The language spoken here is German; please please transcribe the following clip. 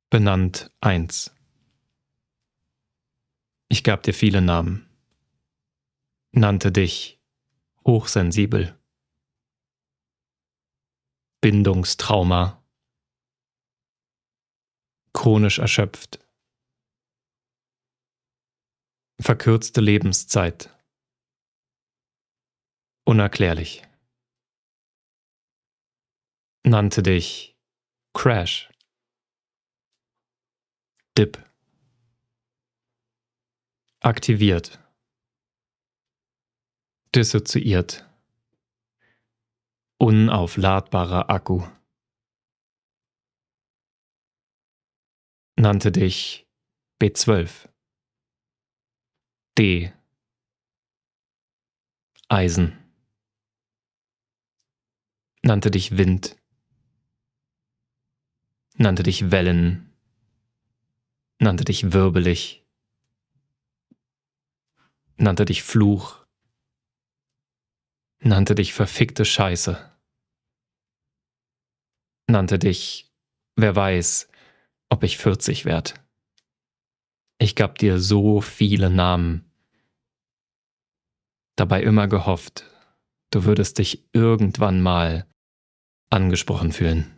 Benannt 1. Ich gab dir viele Namen, nannte dich hochsensibel, Bindungstrauma, chronisch erschöpft, verkürzte Lebenszeit, unerklärlich, nannte dich Crash, Dip, aktiviert, dissoziiert, unaufladbarer Akku, nannte dich B12, D, Eisen, nannte dich Wind, nannte dich Wellen, nannte dich wirbelig, nannte dich Fluch, nannte dich verfickte Scheiße, nannte dich, wer weiß, ob ich 40 werd. Ich gab dir so viele Namen, dabei immer gehofft, du würdest dich irgendwann mal angesprochen fühlen.